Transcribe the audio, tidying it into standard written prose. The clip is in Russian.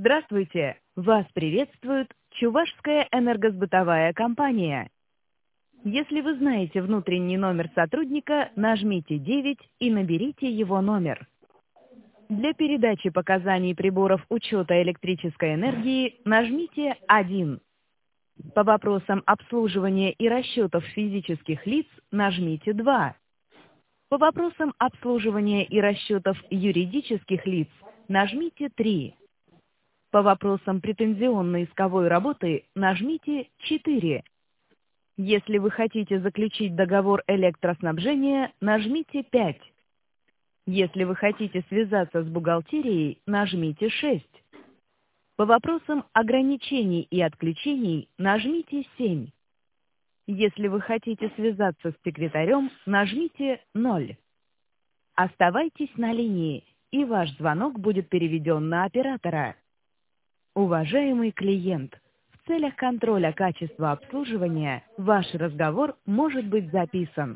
Здравствуйте! Вас приветствует Чувашская энергосбытовая компания. Если вы знаете внутренний номер сотрудника, нажмите 9 и наберите его номер. Для передачи показаний приборов учета электрической энергии нажмите 1. По вопросам обслуживания и расчетов физических лиц нажмите 2. По вопросам обслуживания и расчетов юридических лиц нажмите 3. По вопросам претензионно-исковой работы нажмите 4. Если вы хотите заключить договор электроснабжения, нажмите 5. Если вы хотите связаться с бухгалтерией, нажмите 6. По вопросам ограничений и отключений нажмите 7. Если вы хотите связаться с секретарем, нажмите 0. Оставайтесь на линии, и ваш звонок будет переведен на оператора. Уважаемый клиент, в целях контроля качества обслуживания ваш разговор может быть записан.